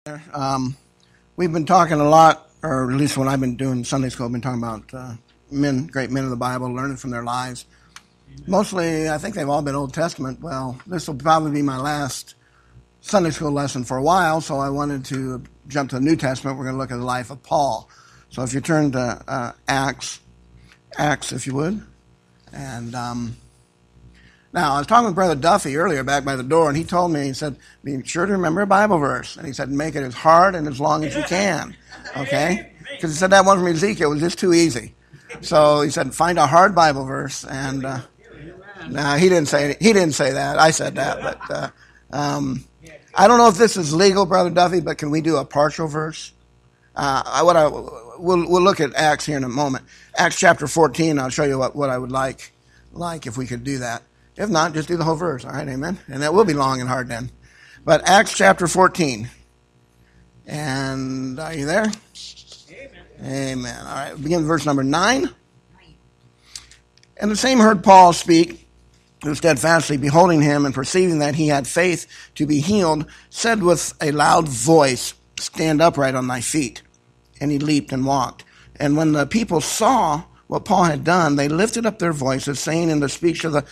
We've been talking a lot, or at least when I've been doing Sunday school, I've been talking about great men of the Bible, learning from their lives. Mostly, I think they've all been Old Testament. Well, this will probably be my last Sunday school lesson for a while, so I wanted to jump to the New Testament. We're going to look at the life of Paul. So if you turn to Acts, if you would. And now, I was talking with Brother Duffy earlier back by the door, and he told me, he said, be sure to remember a Bible verse. And he said, make it as hard and as long as you can, okay? Because he said that one from Ezekiel was just too easy. So he said, find a hard Bible verse. And no, he didn't say that. I said that. But I don't know if this is legal, Brother Duffy, but can we do a partial verse? We'll look at Acts here in a moment. Acts chapter 14, I'll show you what I would like if we could do that. If not, just do the whole verse. All right, amen? And that will be long and hard then. But Acts chapter 14. And are you there? Amen. Amen. All right, begin with verse number 9. And the same heard Paul speak, who steadfastly beholding him and perceiving that he had faith to be healed, said with a loud voice, stand upright on thy feet. And he leaped and walked. And when the people saw what Paul had done, they lifted up their voices, saying in the speech of the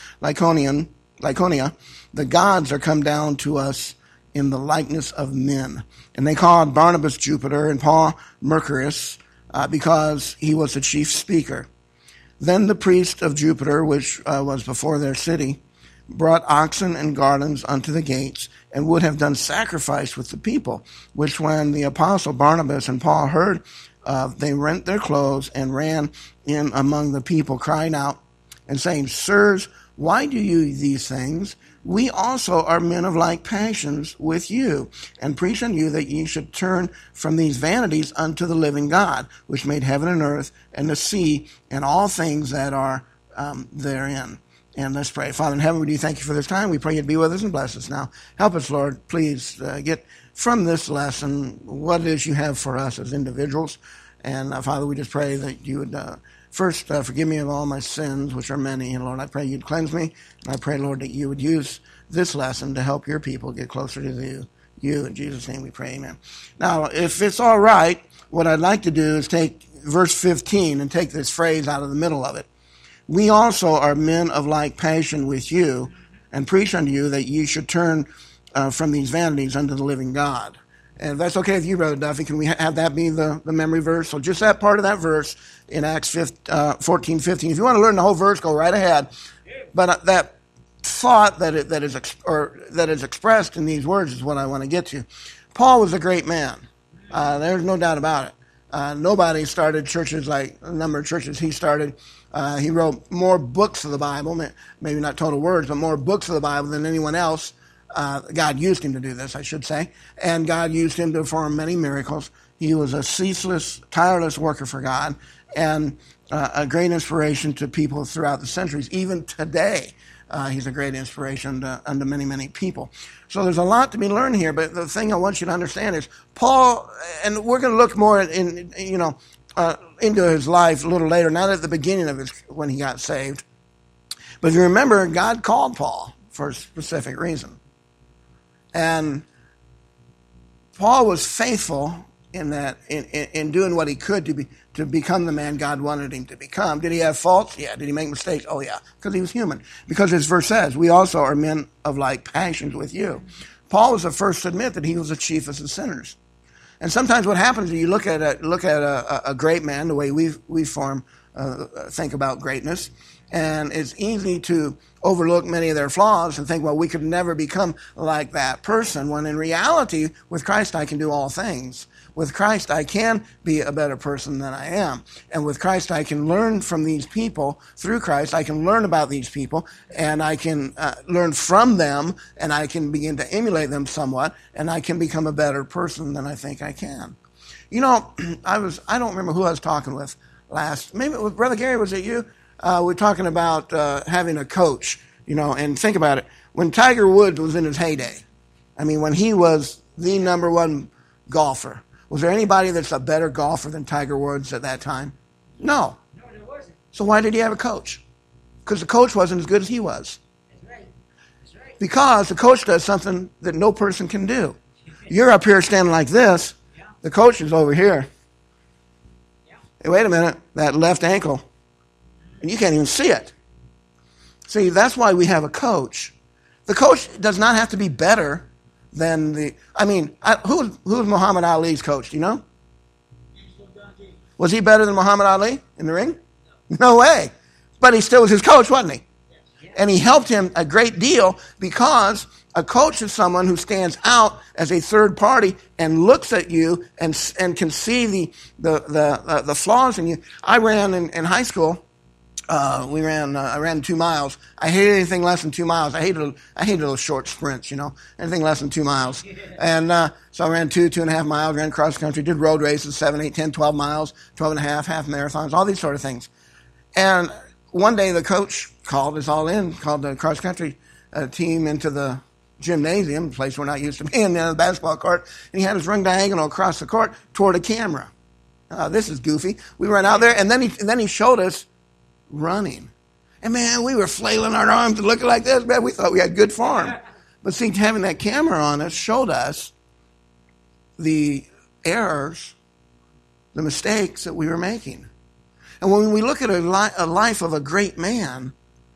Lycaonia, the gods are come down to us in the likeness of men. And they called Barnabas Jupiter and Paul Mercurius, because he was the chief speaker. Then the priest of Jupiter, which was before their city, brought oxen and garlands unto the gates, and would have done sacrifice with the people, which when the apostle Barnabas and Paul heard, they rent their clothes and ran in among the people, crying out and saying, Sirs, why do you these things? We also are men of like passions with you, and preach unto you that ye should turn from these vanities unto the living God, which made heaven and earth and the sea and all things that are therein. And let's pray. Father in heaven, we do thank you for this time. We pray you'd be with us and bless us now. Help us, Lord. Please get from this lesson what it is you have for us as individuals. And Father, we just pray that you would first forgive me of all my sins, which are many. And Lord, I pray you'd cleanse me. And I pray, Lord, that you would use this lesson to help your people get closer to you. In Jesus' name we pray, amen. Now, if it's all right, what I'd like to do is take verse 15 and take this phrase out of the middle of it. We also are men of like passion with you, and preach unto you that ye should turn from these vanities unto the living God. And if that's okay with you, Brother Duffy, can we have that be the memory verse? So just that part of that verse in Acts 14, 15. If you want to learn the whole verse, go right ahead. But that thought that is expressed in these words is what I want to get to. Paul was a great man. There's no doubt about it. Nobody started churches like a number of churches he started. He wrote more books of the Bible, maybe not total words, but more books of the Bible than anyone else. God used him to do this, I should say. And God used him to perform many miracles. He was a ceaseless, tireless worker for God, and a great inspiration to people throughout the centuries. Even today, he's a great inspiration unto many, many people. So there's a lot to be learned here, but the thing I want you to understand is Paul, and we're going to look more into his life a little later, not at the beginning of when he got saved. But if you remember, God called Paul for a specific reason. And Paul was faithful in that, in doing what he could to become the man God wanted him to become. Did he have faults? Yeah. Did he make mistakes? Oh, yeah, because he was human. Because as verse says, we also are men of like passions with you. Paul was the first to admit that he was the chiefest of sinners. And sometimes what happens is you look at a great man, the way we think about greatness, and it's easy to overlook many of their flaws and think, well, we could never become like that person, when in reality, with Christ, I can do all things. With Christ, I can be a better person than I am. And with Christ, I can learn from these people. Through Christ, I can learn about these people, and I can learn from them, and I can begin to emulate them somewhat, and I can become a better person than I think I can. You know, I don't remember who I was talking with last. Maybe with Brother Gary, was it you? We're talking about having a coach, and think about it. When Tiger Woods was in his heyday, I mean, when he was the number one golfer, was there anybody that's a better golfer than Tiger Woods at that time? No. No, there wasn't. So why did he have a coach? Because the coach wasn't as good as he was. That's right. That's right. Because the coach does something that no person can do. You're up here standing like this. The coach is over here. Hey, wait a minute, that left ankle. And you can't even see it. See, that's why we have a coach. The coach does not have to be better than who was Muhammad Ali's coach? Do you know? Was he better than Muhammad Ali in the ring? No way. But he still was his coach, wasn't he? And he helped him a great deal because a coach is someone who stands out as a third party and looks at you and can see the flaws in you. I ran in high school. I ran 2 miles. I hated anything less than 2 miles. I hated those short sprints, anything less than 2 miles. And so I ran 2.5 miles, ran cross country, did road races, 7, 8, 10, 12 miles, 12 and a half marathons, all these sort of things. And one day the coach called us all in, called the cross country team into the gymnasium, a place we're not used to being, the basketball court, and he had us run diagonal across the court toward a camera. This is goofy. We ran out there, and then he showed us running. And man, we were flailing our arms and looking like this, man. We thought we had good form. But see, having that camera on us showed us the errors, the mistakes that we were making. And when we look at a life of a great man,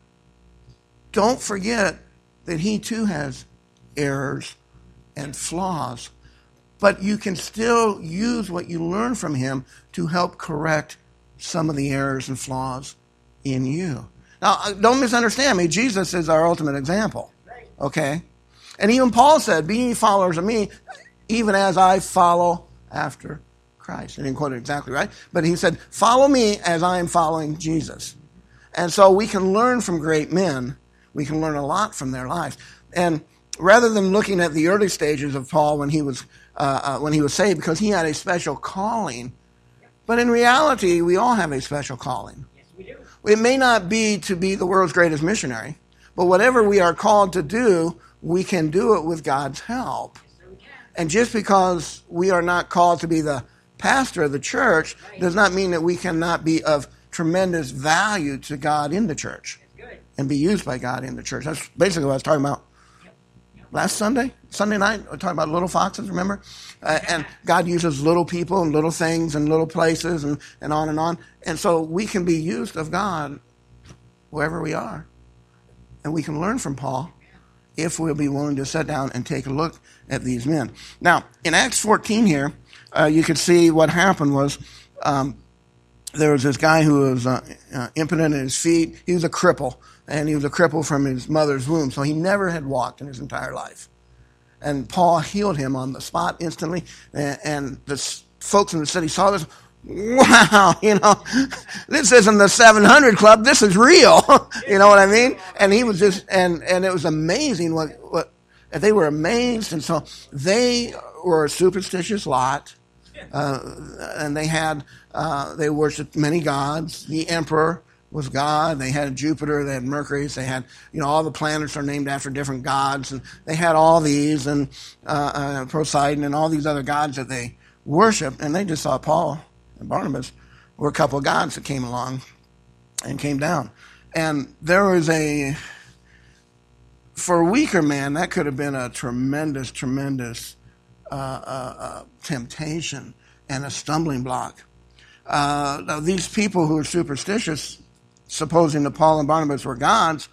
don't forget that he too has errors and flaws. But you can still use what you learn from him to help correct some of the errors and flaws in you. Now, don't misunderstand me. Jesus is our ultimate example. Okay? And even Paul said, be ye followers of me, even as I follow after Christ. He didn't quote it exactly right, but he said, follow me as I am following Jesus. And so we can learn from great men. We can learn a lot from their lives. And rather than looking at the early stages of Paul when he was saved, because he had a special calling, but in reality, we all have a special calling. Yes, we do. It may not be to be the world's greatest missionary, but whatever we are called to do, we can do it with God's help. Yes, sir, we can. And just because we are not called to be the pastor of the church does not mean that we cannot be of tremendous value to God in the church and be used by God in the church. That's basically what I was talking about last Sunday night. We were talking about little foxes, remember? And God uses little people and little things and little places and on and on. And so we can be used of God wherever we are. And we can learn from Paul if we'll be willing to sit down and take a look at these men. Now, in Acts 14 here, you could see what happened was there was this guy who was impotent in his feet. He was a cripple, and he was a cripple from his mother's womb, so he never had walked in his entire life. And Paul healed him on the spot instantly, and the folks in the city saw this. Wow, this isn't the 700 Club. This is real. You know what I mean? And he was just, and it was amazing what they were amazed, and so they were a superstitious lot. And they worshipped many gods. The emperor was God. They had Jupiter. They had Mercury. They had, all the planets are named after different gods. And they had all these and Poseidon and all these other gods that they worshiped. And they just saw Paul and Barnabas were a couple of gods that came along and came down. And there was for a weaker man, that could have been a tremendous temptation and a stumbling block. Now these people who are superstitious, supposing that Paul and Barnabas were gods,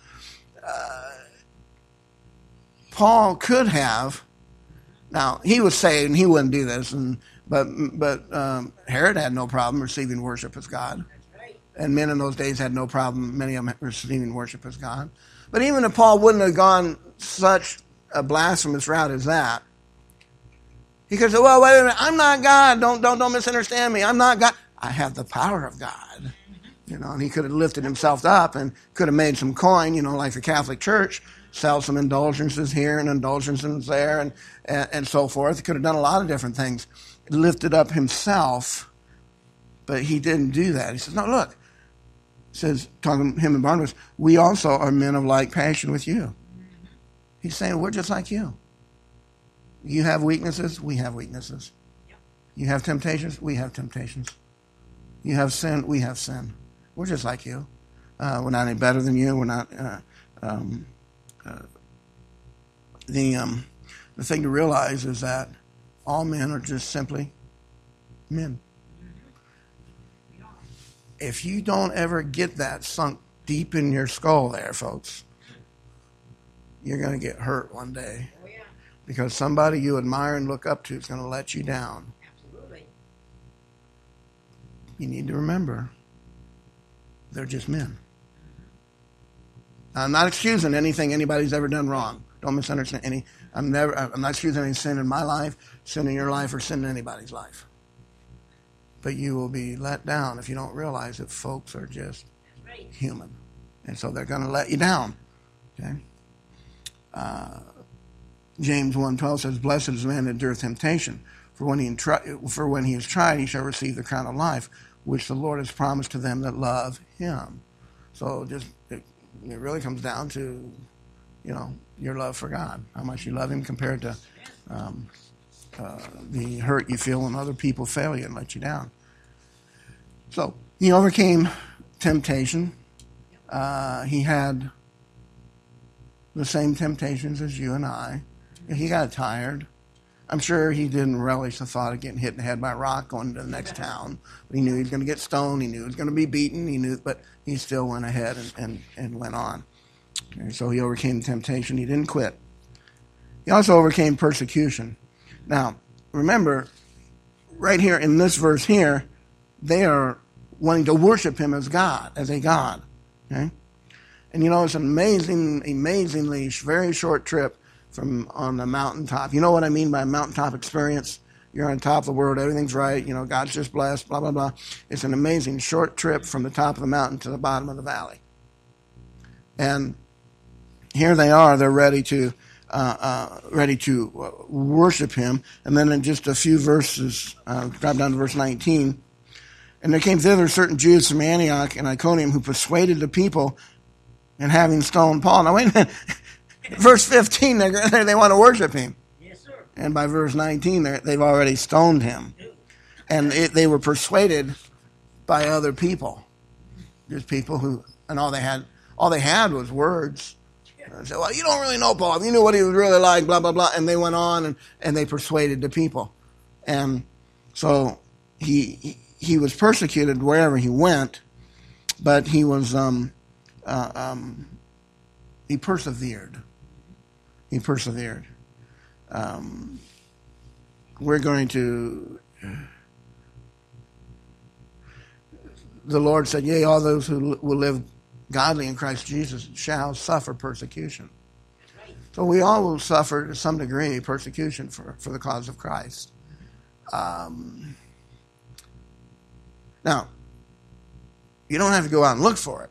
Paul could have. Now he was saved and he wouldn't do this, but Herod had no problem receiving worship as God, and men in those days had no problem, many of them, receiving worship as God. But even if Paul wouldn't have gone such a blasphemous route as that, he could say, well, wait a minute, I'm not God. Don't misunderstand me. I'm not God. I have the power of God. And he could have lifted himself up and could have made some coin, like the Catholic Church, sell some indulgences here and indulgences there and so forth. He could have done a lot of different things. Lifted up himself, but he didn't do that. He says, no, look. He says, talking to him and Barnabas, we also are men of like passion with you. He's saying, we're just like you. You have weaknesses, we have weaknesses. You have temptations, we have temptations. You have sin, we have sin. We're just like you. We're not any better than you. We're not. The thing to realize is that All men are just simply men. If you don't ever get that sunk deep in your skull there, folks, you're going to get hurt one day. Oh, yeah. Because somebody you admire and look up to is going to let you down. Absolutely. You need to remember, they're just men. Now, I'm not excusing anything anybody's ever done wrong. Don't misunderstand any. I'm not excusing any sin in my life, sin in your life, or sin in anybody's life. But you will be let down if you don't realize that folks are just human. And so they're going to let you down. Okay? James 1:12 says, "Blessed is the man that endureth temptation, for when he is tried, he shall receive the crown of life, which the Lord has promised to them that love him." So it really comes down to, your love for God, how much you love him compared to the hurt you feel when other people fail you and let you down. So he overcame temptation. He had the same temptations as you and I. He got tired. I'm sure he didn't relish the thought of getting hit in the head by a rock going to the next town. But he knew he was going to get stoned. He knew he was going to be beaten. But he still went ahead and went on. Okay, so he overcame temptation. He didn't quit. He also overcame persecution. Now, remember, right here in this verse here, they are wanting to worship him as God, as a God. Okay? And it's an amazingly very short trip from on the mountaintop. You know what I mean by a mountaintop experience? You're on top of the world, everything's right, God's just blessed, blah, blah, blah. It's an amazing short trip from the top of the mountain to the bottom of the valley. And here they are, they're ready to worship him. And then in just a few verses, drop down to verse 19. "And there came thither certain Jews from Antioch and Iconium who persuaded the people, and having stoned Paul." Now wait a minute. Verse 15, they want to worship him. Yes, sir. And by verse 19, they've already stoned him. And they were persuaded by other people. Just people who, and all they had was words. They said, "Well, you don't really know Paul. If you knew what he was really like, blah, blah, blah." And they went on and they persuaded the people. And so he was persecuted wherever he went, but he was, he persevered. He persevered. We're going to... The Lord said, "Yea, all those who will live godly in Christ Jesus shall suffer persecution." So we all will suffer to some degree persecution for the cause of Christ. Now, you don't have to go out and look for it.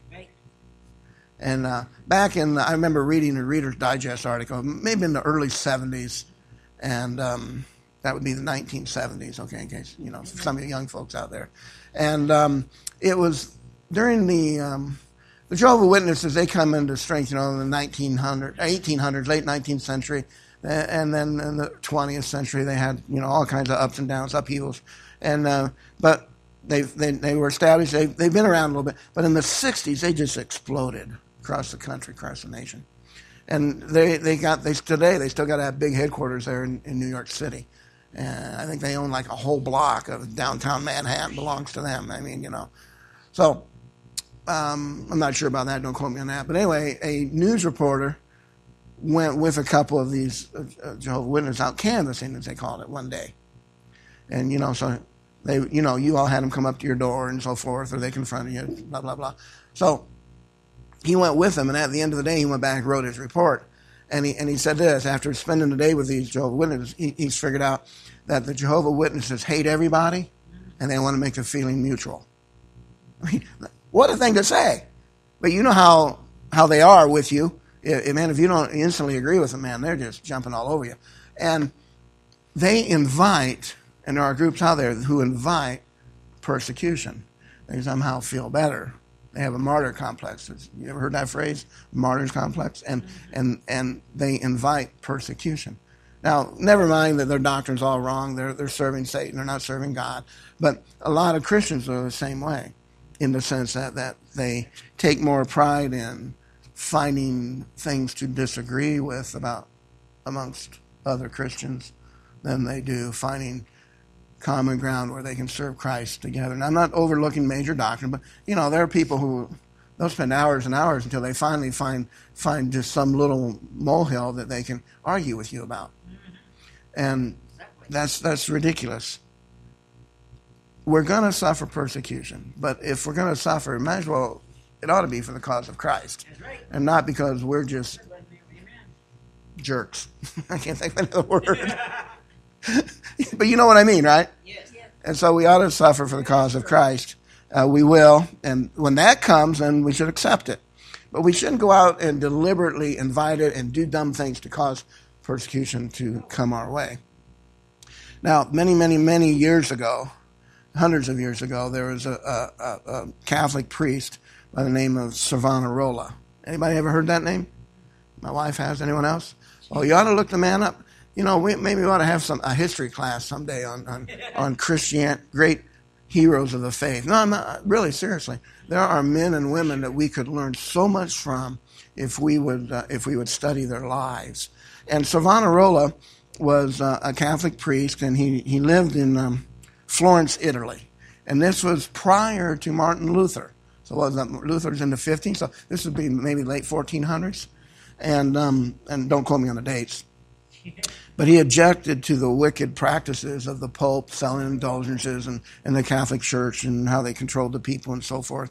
And back I remember reading a Reader's Digest article, maybe in the early 70s, and that would be the 1970s, okay, in case, some of you young folks out there. And it was during the Jehovah's Witnesses, they come into strength, in the 1800s, late 19th century, and then in the 20th century, they had, all kinds of ups and downs, upheavals. And but they were established, they've been around a little bit, but in the 60s, they just exploded across the country, across the nation. And they still got to have big headquarters there in New York City. And I think they own like a whole block of downtown Manhattan belongs to them. I mean, So, I'm not sure about that. Don't quote me on that. But anyway, a news reporter went with a couple of these Jehovah's Witnesses out canvassing, as they called it, one day. And, so they, you all had them come up to your door and so forth, or they confronted you, blah, blah, blah. So he went with them, and at the end of the day, he went back and wrote his report. And he said this: after spending the day with these Jehovah's Witnesses, he's figured out that the Jehovah's Witnesses hate everybody, and they want to make the feeling mutual. I mean, what a thing to say. But you know how they are with you. If you don't instantly agree with them, man, they're just jumping all over you. And they invite, and there are groups out there who invite persecution. They somehow feel better. They have a martyr complex. You ever heard that phrase? Martyr's complex? And they invite persecution. Now, never mind that their doctrine's all wrong. They're serving Satan. They're not serving God. But a lot of Christians are the same way, in the sense that they take more pride in finding things to disagree with amongst other Christians than they do finding common ground where they can serve Christ together. And I'm not overlooking major doctrine, but there are people who they'll spend hours and hours until they finally find just some little molehill that they can argue with you about. And that's ridiculous. We're going to suffer persecution, but if we're going to suffer, it ought to be for the cause of Christ, and not because we're just jerks. I can't think of another word. But you know what I mean, right? Yes. And so we ought to suffer for the cause of Christ. We will, and when that comes, then we should accept it. But we shouldn't go out and deliberately invite it and do dumb things to cause persecution to come our way. Now, many, many, many years ago, hundreds of years ago, there was a Catholic priest by the name of Savonarola. Anybody ever heard that name? My wife has. Anyone else? Oh, you ought to look the man up. Maybe we ought to have a history class someday on Christian great heroes of the faith. No, I'm not, really, seriously. There are men and women that we could learn so much from if we would study their lives. And Savonarola was a Catholic priest, and he lived in Florence, Italy. And this was prior to Martin Luther. So Luther's in the 15th, so this would be maybe late 1400s. And don't quote me on the dates. But he objected to the wicked practices of the Pope selling indulgences and the Catholic Church and how they controlled the people and so forth,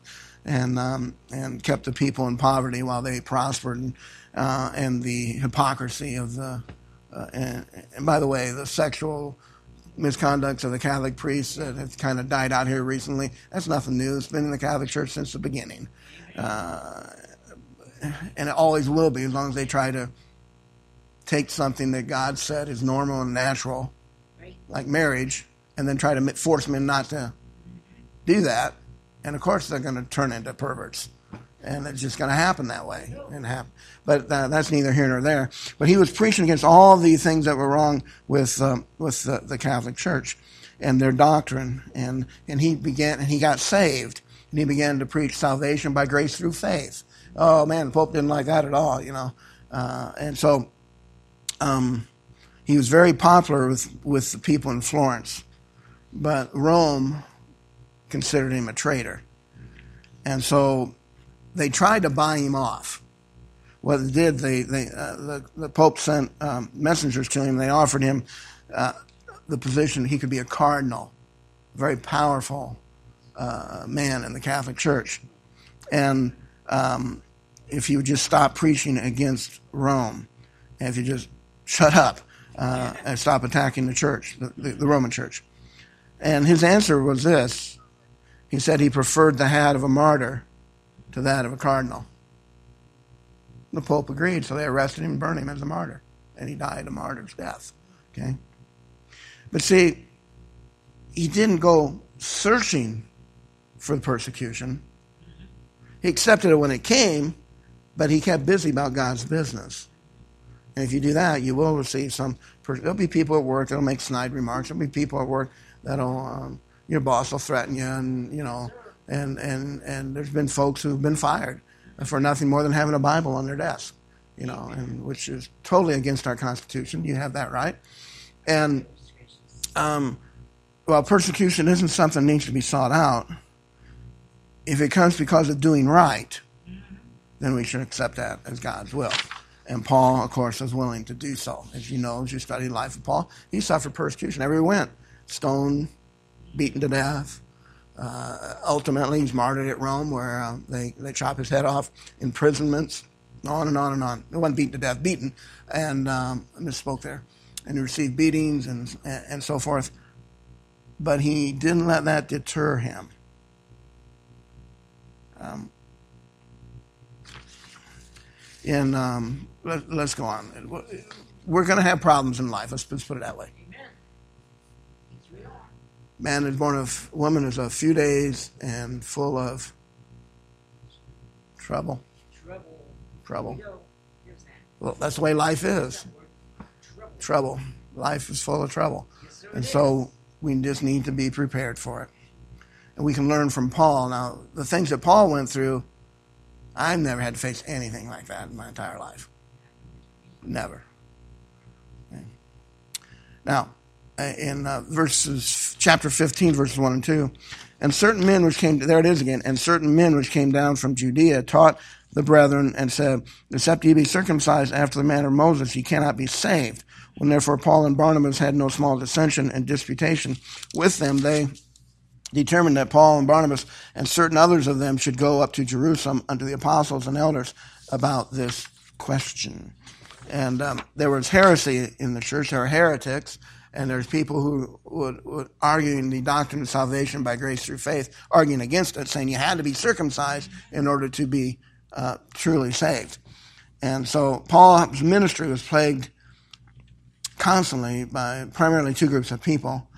and kept the people in poverty while they prospered, and the hypocrisy of the and by the way, the sexual misconduct of the Catholic priests that have kind of died out here recently. That's nothing new. It's been in the Catholic Church since the beginning, and it always will be as long as they try to take something that God said is normal and natural, like marriage, and then try to force men not to do that. And of course, they're going to turn into perverts, and it's just going to happen that way. But that's neither here nor there. But he was preaching against all the things that were wrong with the Catholic Church and their doctrine, and he got saved, and he began to preach salvation by grace through faith. Oh man, the Pope didn't like that at all, and so. He was very popular with the people in Florence, but Rome considered him a traitor. And so they tried to buy him off. What they did, the Pope sent messengers to him. They offered him the position he could be a cardinal, a very powerful man in the Catholic Church. And if he would just stop preaching against Rome, and if you just shut up and stop attacking the church, the Roman church. And his answer was this. He said he preferred the hat of a martyr to that of a cardinal. The Pope agreed, so they arrested him and burned him as a martyr. And he died a martyr's death. Okay? But see, he didn't go searching for the persecution. He accepted it when it came, but he kept busy about God's business. And if you do that, you will receive there'll be people at work that'll make snide remarks. There'll be people at work that'll, your boss will threaten you, and and there's been folks who've been fired for nothing more than having a Bible on their desk, and which is totally against our Constitution. You have that right. And, while persecution isn't something that needs to be sought out, if it comes because of doing right, then we should accept that as God's will. And Paul, of course, was willing to do so. As you know, as you study the life of Paul, he suffered persecution everywhere he went. Stoned, beaten to death. Ultimately, he's martyred at Rome, where they chop his head off, imprisonments, on and on and on. He wasn't beaten to death, beaten, and I misspoke there. And he received beatings and so forth. But he didn't let that deter him. Let's go on. We're going to have problems in life. Let's put it that way. Amen. Man is born of woman is a few days and full of trouble. Trouble. Well, that's the way life is. Trouble. Life is full of trouble. And so we just need to be prepared for it. And we can learn from Paul. Now, the things that Paul went through, I've never had to face anything like that in my entire life. Never. Okay. Now, chapter 15, verses 1 and 2. And certain men which came, there it is again, and certain men which came down from Judea taught the brethren and said, except ye be circumcised after the manner of Moses, ye cannot be saved. When therefore Paul and Barnabas had no small dissension and disputation with them, they determined that Paul and Barnabas and certain others of them should go up to Jerusalem unto the apostles and elders about this question. And there was heresy in the church. There were heretics, and there's people who would arguing the doctrine of salvation by grace through faith, arguing against it, saying you had to be circumcised in order to be truly saved. And so Paul's ministry was plagued constantly by primarily two groups of people.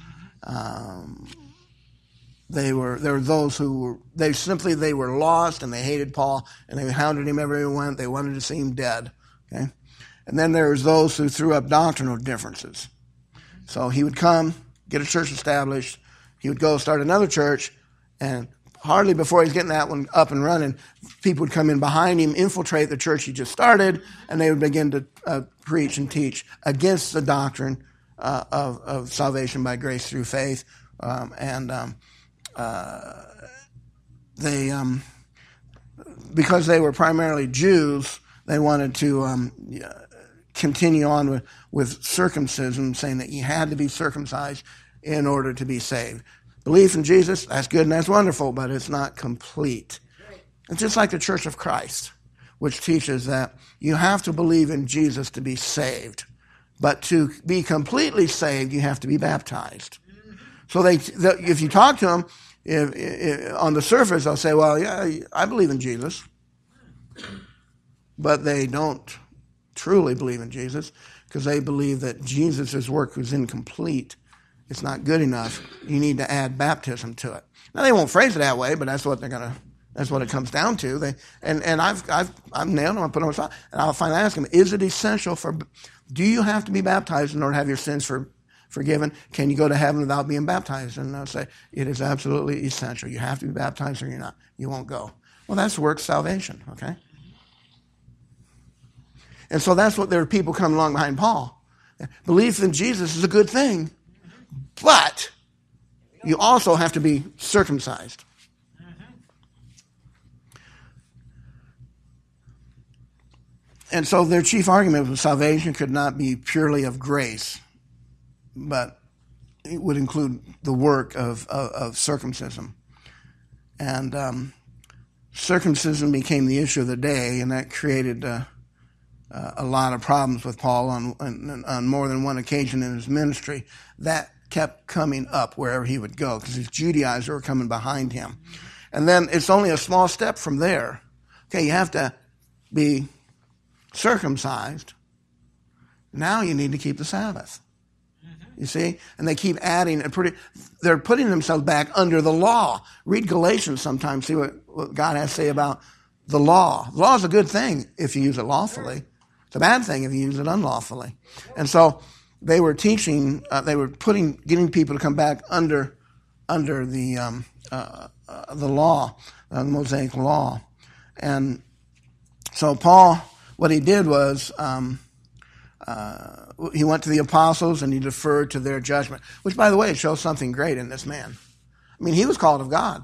There were those who were lost and they hated Paul and they hounded him everywhere he went. They wanted to see him dead. Okay, and then there was those who threw up doctrinal differences. So he would come, get a church established. He would go start another church, and hardly before he's getting that one up and running, people would come in behind him, infiltrate the church he just started, and they would begin to preach and teach against the doctrine of salvation by grace through faith. Because they were primarily Jews, they wanted to continue on with circumcision, saying that you had to be circumcised in order to be saved. Belief in Jesus, that's good and that's wonderful, but it's not complete. It's just like the Church of Christ, which teaches that you have to believe in Jesus to be saved. But to be completely saved, you have to be baptized. So if you talk to them, if on the surface, they'll say, well, yeah, I believe in Jesus. But they don't truly believe in Jesus because they believe that Jesus' work was incomplete. It's not good enough. You need to add baptism to it. Now, they won't phrase it that way, but that's what it comes down to. I've nailed them, I put them aside, and I'll finally ask them, is it essential do you have to be baptized in order to have your sins forgiven? Can you go to heaven without being baptized? And they'll say, it is absolutely essential. You have to be baptized or you're not. You won't go. Well, that's works salvation, okay? And so that's what there are people coming along behind Paul. Belief in Jesus is a good thing, but you also have to be circumcised. And so their chief argument was salvation could not be purely of grace, but it would include the work of circumcision. And circumcision became the issue of the day, and that created a lot of problems with Paul on more than one occasion in his ministry. That kept coming up wherever he would go because these Judaizers were coming behind him. And then it's only a small step from there. Okay, you have to be circumcised. Now you need to keep the Sabbath. You see? And they keep adding they're putting themselves back under the law. Read Galatians sometimes, see what God has to say about the law. The law is a good thing if you use it lawfully. It's a bad thing if you use it unlawfully. And so they were teaching, getting people to come back under the law, the Mosaic law. And so Paul, what he did was he went to the apostles and he deferred to their judgment, which, by the way, shows something great in this man. I mean, he was called of God.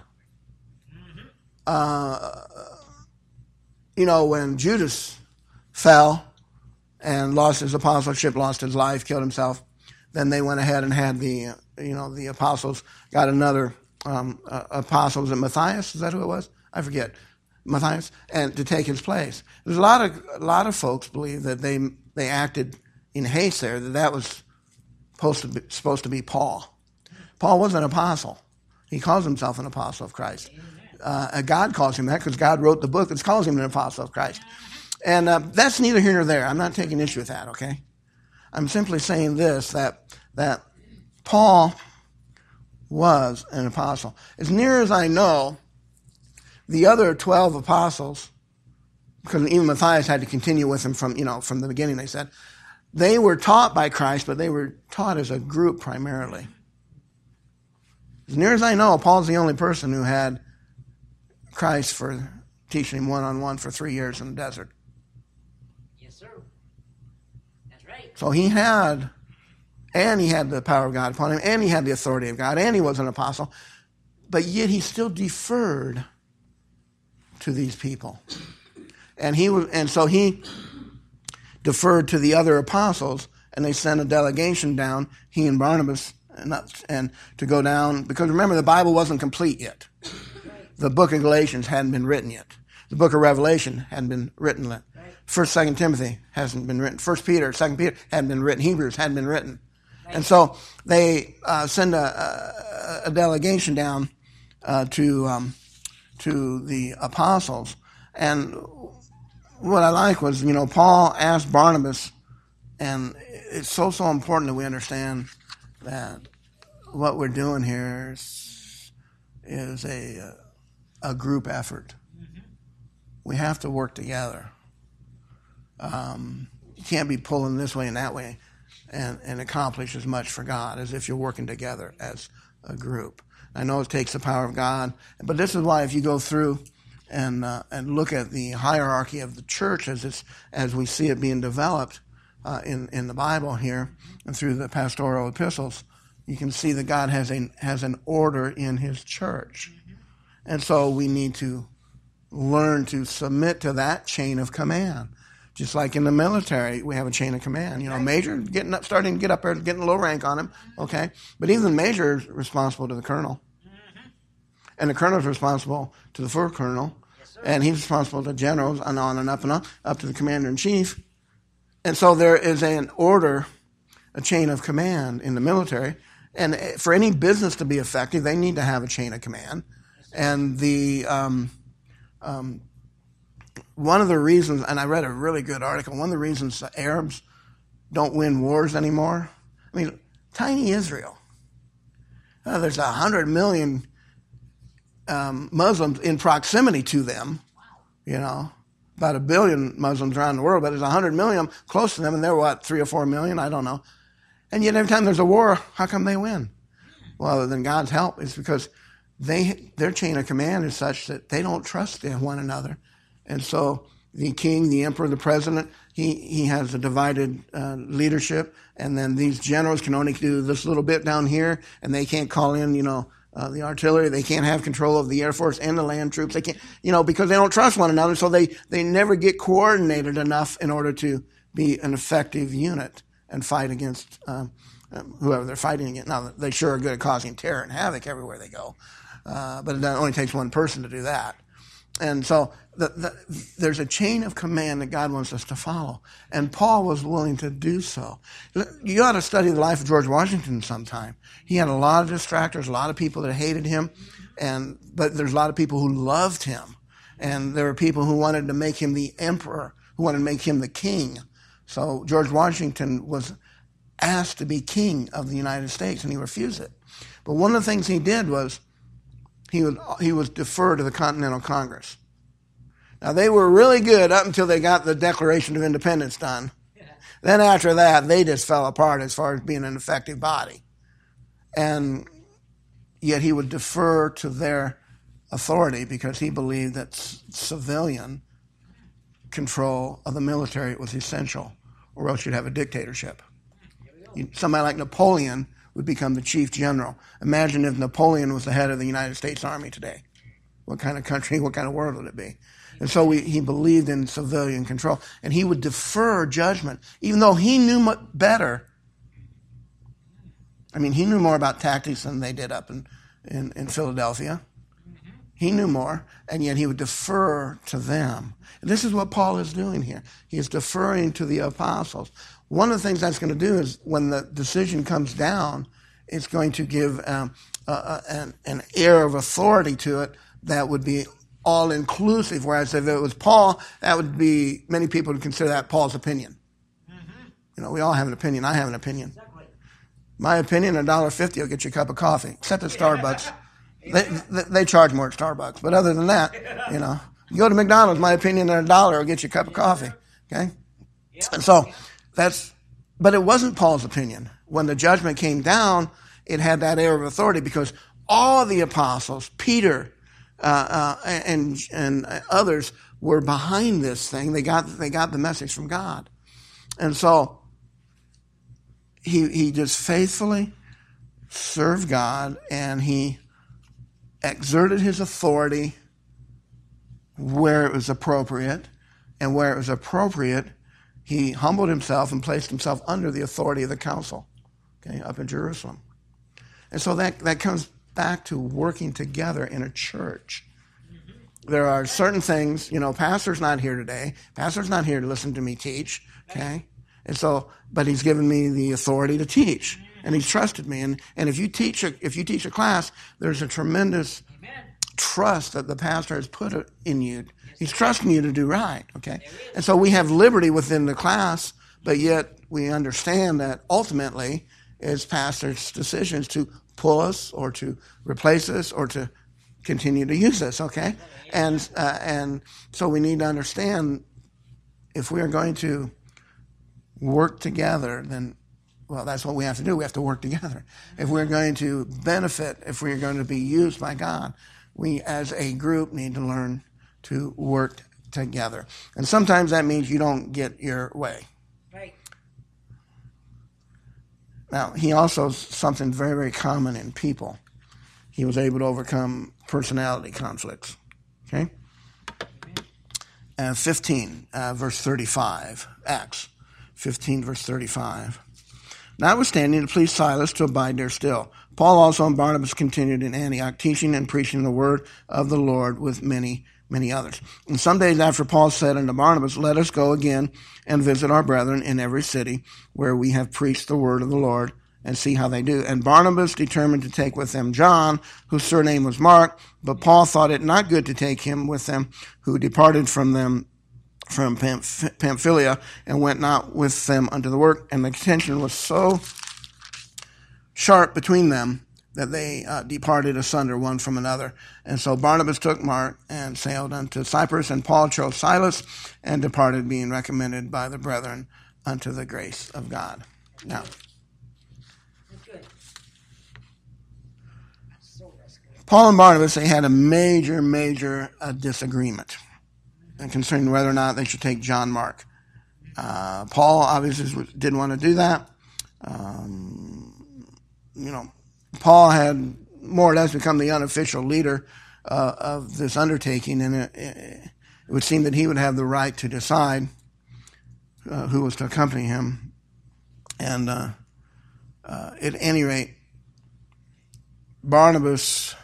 When Judas fell and lost his apostleship, lost his life, killed himself, then they went ahead and had the apostles got another apostle. Was it Matthias? Is that who it was? I forget. Matthias, and to take his place. There's a lot of folks believe that they acted in haste there, that was supposed to be Paul. Paul was an apostle. He calls himself an apostle of Christ. God calls him that because God wrote the book that calls him an apostle of Christ. And that's neither here nor there. I'm not taking issue with that, okay? I'm simply saying this, that Paul was an apostle. As near as I know, the other 12 apostles, because even Matthias had to continue with him from the beginning, they said, they were taught by Christ, but they were taught as a group primarily. As near as I know, Paul's the only person who had Christ for teaching him one-on-one for 3 years in the desert. Yes, sir. That's right. So he had and he had the power of God upon him, and he had the authority of God, and he was an apostle. But yet he still deferred to these people. And so he deferred to the other apostles, and they sent a delegation down, he and Barnabas, and to go down, because remember, the Bible wasn't complete yet. The book of Galatians hadn't been written yet. The book of Revelation hadn't been written yet. 1st, 2nd Timothy hasn't been written. 1 Peter, 2 Peter hadn't been written. Hebrews hadn't been written. And so they send a delegation down to the apostles. And what I like was, Paul asked Barnabas, and it's so important that we understand that what we're doing here is a group effort. Mm-hmm. We have to work together. You can't be pulling this way and that way and accomplish as much for God as if you're working together as a group. I know it takes the power of God, but this is why if you go through and look at the hierarchy of the church as we see it being developed in the Bible here and through the pastoral epistles, you can see that God has an order in his church. And so we need to learn to submit to that chain of command. Just like in the military, we have a chain of command. Major starting to get up there, getting a low rank on him, okay? But even the major is responsible to the colonel. And the colonel is responsible to the first colonel. And he's responsible to generals and on and up to the commander-in-chief. And so there is an order, a chain of command in the military. And for any business to be effective, they need to have a chain of command. And one of the reasons, and I read a really good article, one of the reasons the Arabs don't win wars anymore, tiny Israel. There's 100 million Muslims in proximity to them, about 1 billion Muslims around the world, but there's 100 million close to them, and they're 3 or 4 million? I don't know. And yet every time there's a war, how come they win? Well, then God's help is because their chain of command is such that they don't trust one another. And so the king, the emperor, the president, he has a divided leadership, and then these generals can only do this little bit down here, and they can't call in, the artillery. They can't have control of the Air Force and the land troops. They can't, because they don't trust one another, so they never get coordinated enough in order to be an effective unit and fight against whoever they're fighting against. Now, they sure are good at causing terror and havoc everywhere they go, but it only takes one person to do that. And so there's a chain of command that God wants us to follow. And Paul was willing to do so. You ought to study the life of George Washington sometime. He had a lot of distractors, a lot of people that hated him, but there's a lot of people who loved him. And there were people who wanted to make him the emperor, who wanted to make him the king. So George Washington was asked to be king of the United States, and he refused it. But one of the things he did was he was deferred to the Continental Congress. Now, they were really good up until they got the Declaration of Independence done. Yeah. Then after that, they just fell apart as far as being an effective body. And yet he would defer to their authority because he believed that civilian control of the military was essential, or else you'd have a dictatorship. Somebody like Napoleon would become the chief general. Imagine if Napoleon was the head of the United States Army today. What kind of country, what kind of world would it be? And so he believed in civilian control. And he would defer judgment, even though he knew better. He knew more about tactics than they did up in Philadelphia. He knew more, and yet he would defer to them. And this is what Paul is doing here. He is deferring to the apostles. One of the things that's going to do is when the decision comes down, it's going to give an air of authority to it that would be all-inclusive, whereas if it was Paul, that would be, many people would consider that Paul's opinion. Mm-hmm. We all have an opinion. I have an opinion. Exactly. My opinion, $1.50 will get you a cup of coffee, except at Starbucks. They charge more at Starbucks, but other than that, you go to McDonald's, my opinion, $1 will get you a cup of coffee, okay? Yep. And so but it wasn't Paul's opinion. When the judgment came down, it had that air of authority because all the apostles, Peter and others, were behind this thing. They got the message from God, and so he just faithfully served God, and he exerted his authority where it was appropriate, and where it was appropriate, he humbled himself and placed himself under the authority of the council, okay, up in Jerusalem. And so that comes back to working together in a church. There are certain things, pastor's not here today. Pastor's not here to listen to me teach, okay? And so, but he's given me the authority to teach, and he's trusted me. And if you teach a class, there's a tremendous trust that the pastor has put in you. He's trusting you to do right, okay? And so we have liberty within the class, but yet we understand that ultimately it's pastor's decisions to pull us or to replace us or to continue to use us, okay? And so we need to understand, if we are going to work together, then, well, that's what we have to do. We have to work together. If we're going to benefit, if we're going to be used by God, we as a group need to learn to work together. And sometimes that means you don't get your way. Right. Now, he also, something very, very common in people, he was able to overcome personality conflicts. Okay? 15, verse 35, Acts 15, verse 35. Notwithstanding, to please Silas to abide there still, Paul also and Barnabas continued in Antioch, teaching and preaching the word of the Lord with many, many others. And some days after, Paul said unto Barnabas, let us go again and visit our brethren in every city where we have preached the word of the Lord, and see how they do. And Barnabas determined to take with them John, whose surname was Mark, but Paul thought it not good to take him with them, who departed from them from Pamphylia, and went not with them unto the work. And the contention was so sharp between them that they departed asunder one from another. And so Barnabas took Mark and sailed unto Cyprus, and Paul chose Silas and departed, being recommended by the brethren unto the grace of God. Now, Paul and Barnabas, they had a major disagreement concerning whether or not they should take John Mark. Paul obviously didn't want to do that. Paul had more or less become the unofficial leader of this undertaking, and it would seem that he would have the right to decide who was to accompany him. And at any rate, Barnabas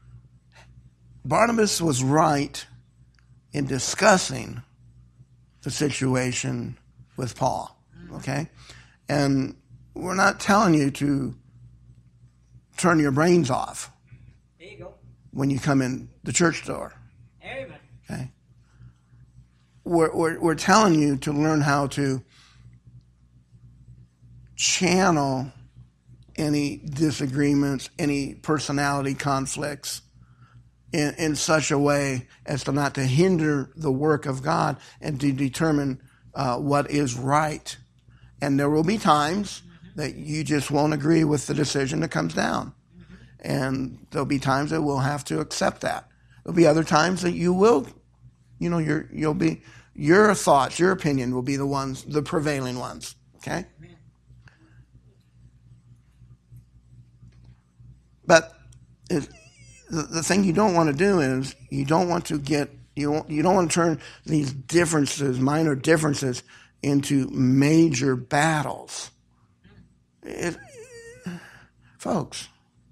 was right in discussing the situation with Paul, okay? And we're not telling you to turn your brains off. There you go. When you come in the church door. Amen. Okay? We're telling you to learn how to channel any disagreements, any personality conflicts in such a way as to not to hinder the work of God and to determine what is right. And there will be times that you just won't agree with the decision that comes down. And there'll be times that we'll have to accept that. There'll be other times that you will, your thoughts, your opinion will be the prevailing ones. Okay? But the thing you don't want to do is you don't want to turn these differences, minor differences, into major battles. Folks,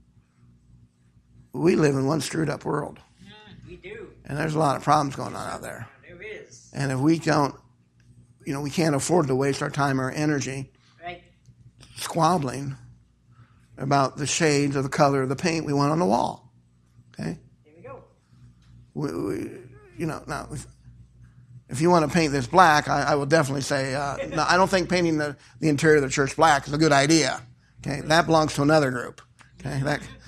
we live in one screwed up world. We do. And there's a lot of problems going on out there. There is. And if we don't, we can't afford to waste our time or energy squabbling about the shades of the color of the paint we want on the wall. Okay? There we go. Now, if you want to paint this black, I will definitely say, no, I don't think painting the interior of the church black is a good idea. Okay? That belongs to another group. Okay?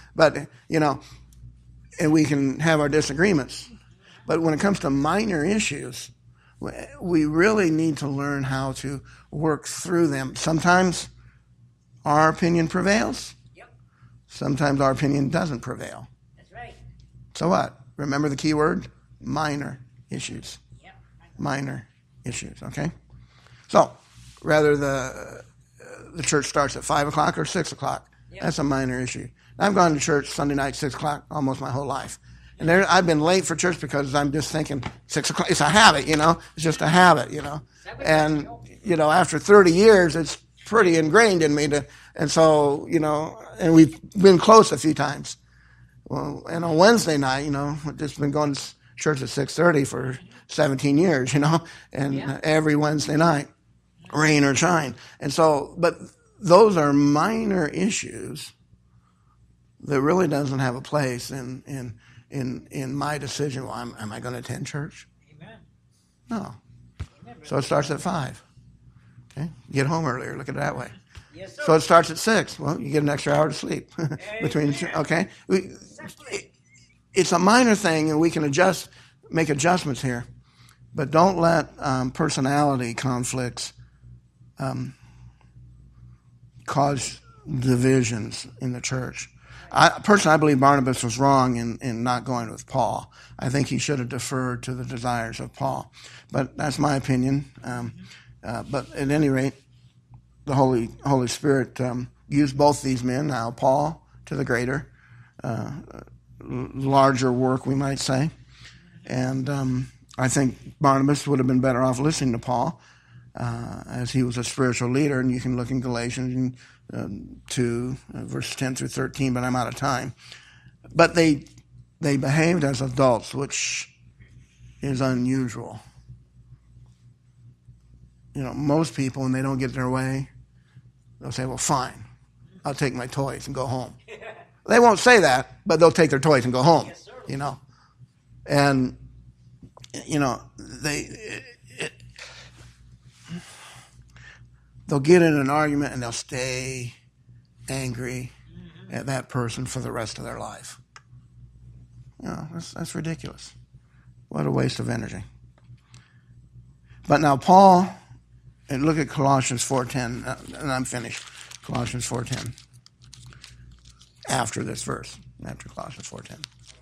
And we can have our disagreements. But when it comes to minor issues, we really need to learn how to work through them. Sometimes our opinion prevails. Yep. Sometimes our opinion doesn't prevail. That's right. So what? Remember the key word? Minor issues. Yep. Minor issues, okay? So, rather the the church starts at 5 o'clock or 6 o'clock. Yeah. That's a minor issue. I've gone to church Sunday night, 6 o'clock, almost my whole life. And I've been late for church because I'm just thinking 6 o'clock. It's a habit, It's just a habit, And, after 30 years, it's pretty ingrained in me and so, and we've been close a few times. Well, and on Wednesday night, I've just been going to church at 6:30 for 17 years, and every Wednesday night, rain or shine. And so, but those are minor issues that really doesn't have a place in my decision. Well, am I going to attend church? Amen. No. Amen. So it starts at 5. Okay, get home earlier. Look at it that way. Yes, sir. So it starts at 6. Well, you get an extra hour to sleep between. Okay, it's a minor thing, and we can make adjustments here, but don't let personality conflicts cause divisions in the church. I believe Barnabas was wrong in not going with Paul. I think he should have deferred to the desires of Paul, but that's my opinion. But at any rate, the Holy Spirit used both these men. Now Paul to the greater, larger work, we might say, and I think Barnabas would have been better off listening to Paul, as he was a spiritual leader. And you can look in Galatians 2, verses 10 through 13. But I'm out of time. But they behaved as adults, which is unusual. Most people, when they don't get their way, they'll say, well, fine, I'll take my toys and go home. They won't say that, but they'll take their toys and go home, Yes, And, they'll get in an argument and they'll stay angry at that person for the rest of their life. That's ridiculous. What a waste of energy. But now Paul, and look at Colossians 4:10, and I'm finished. Colossians 4:10. After this verse, after Colossians 4:10.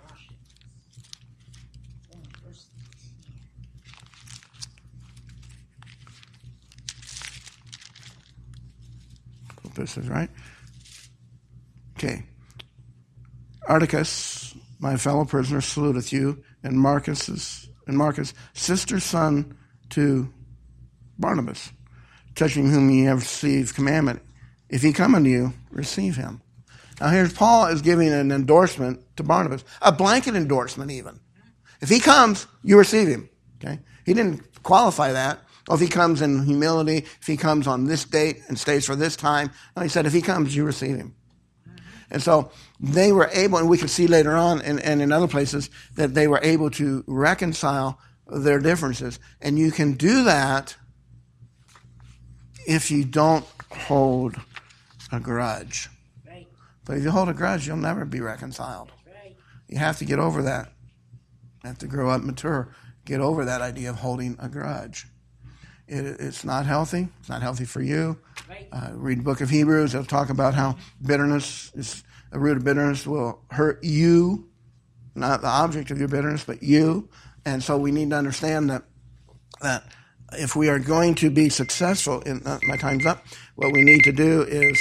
Hope this is right. Okay. Articus, my fellow prisoner, saluteth you, and Marcus, sister son to Barnabas, touching whom ye have received commandment. If he come unto you, receive him. Now here's Paul is giving an endorsement to Barnabas, a blanket endorsement even. If he comes, you receive him. Okay? He didn't qualify that. Or if he comes in humility, if he comes on this date and stays for this time. No, he said if he comes, you receive him. And so they were able, and we can see later on and in other places, that they were able to reconcile their differences. And you can do that if you don't hold a grudge. Right. But if you hold a grudge, you'll never be reconciled. Right. You have to get over that. You have to grow up, mature, get over that idea of holding a grudge. It's not healthy. It's not healthy for you. Right. Read the book of Hebrews. It'll talk about how bitterness is a root of bitterness will hurt you, not the object of your bitterness, but you. And so we need to understand that if we are going to be successful in my time's up, what we need to do is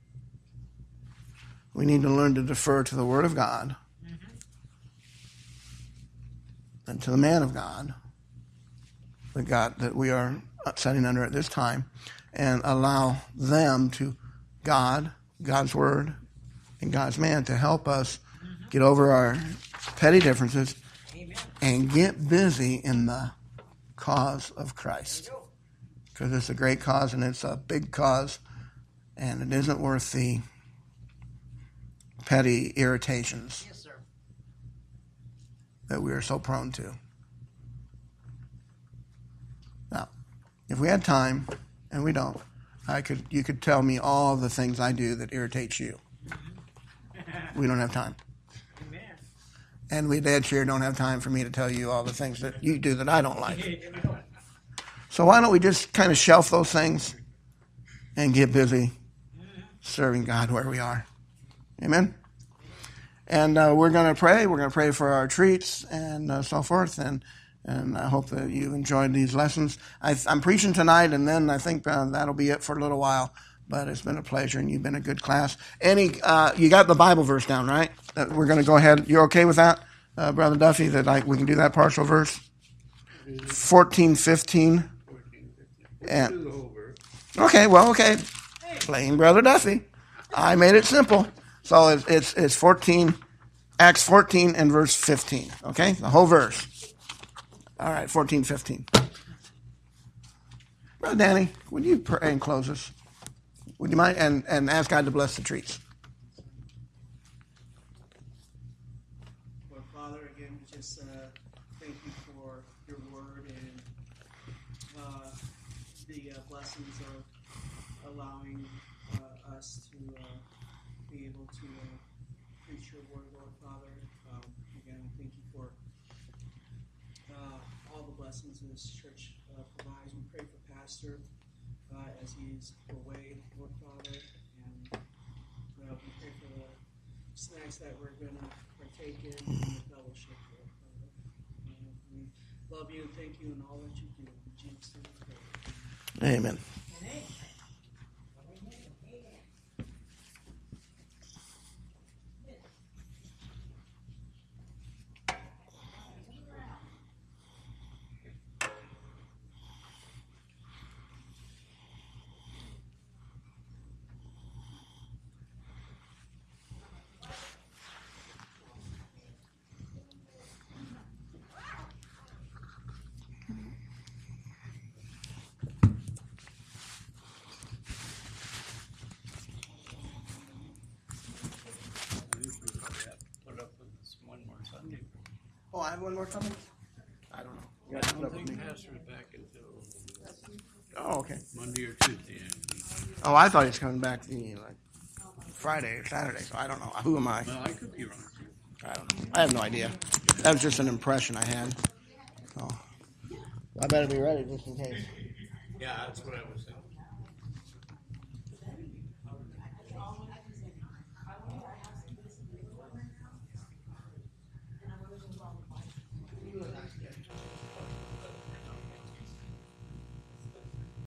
we need to learn to defer to the Word of God and to the man of God, the God that we are setting under at this time, and allow them to God's Word, and God's man to help us get over our petty differences. Amen. And get busy in the cause of Christ. Because it's a great cause and it's a big cause, and it isn't worth the petty irritations Yes, sir. that we are so prone to. Now, if we had time, and we don't, you could tell me all the things I do that irritates you. We don't have time. Amen. And we dead sure don't have time for me to tell you all the things that you do that I don't like. So why don't we just kind of shelf those things and get busy serving God where we are. Amen? And we're going to pray. We're going to pray for our treats and so forth. And I hope that you enjoyed these lessons. I'm preaching tonight, and then I think that'll be it for a little while. But it's been a pleasure, and you've been a good class. You got the Bible verse down, right? We're going to go ahead. You're okay with that, Brother Duffy, that we can do that partial verse? 14:15. And, okay. Plain Brother Duffy. I made it simple. So it's 14, Acts 14 and verse 15. Okay? The whole verse. All right, 14:15. Brother Danny, would you pray and close us? Would you mind? And ask God to bless the treats. Lord Father, again, we just thank you for your word and the blessings of allowing us to be able to preach your word, Lord Father. Again, thank you for all the blessings this church provides. We pray for Pastor as he's away, Lord Father, and we pray for the snacks that we're going to partake in and the fellowship, Lord Father. And we love you and thank you in all that you do. In Jesus' name we pray. Amen. Oh, I have one more coming? I don't know. I don't think Pastor's back until Oh, okay. Monday or Tuesday. Oh, I thought he was coming back Friday or Saturday, so I don't know. Who am I? Well, I could be wrong. I don't know. I have no idea. That was just an impression I had. So I better be ready just in case. Yeah, that's what I was thinking.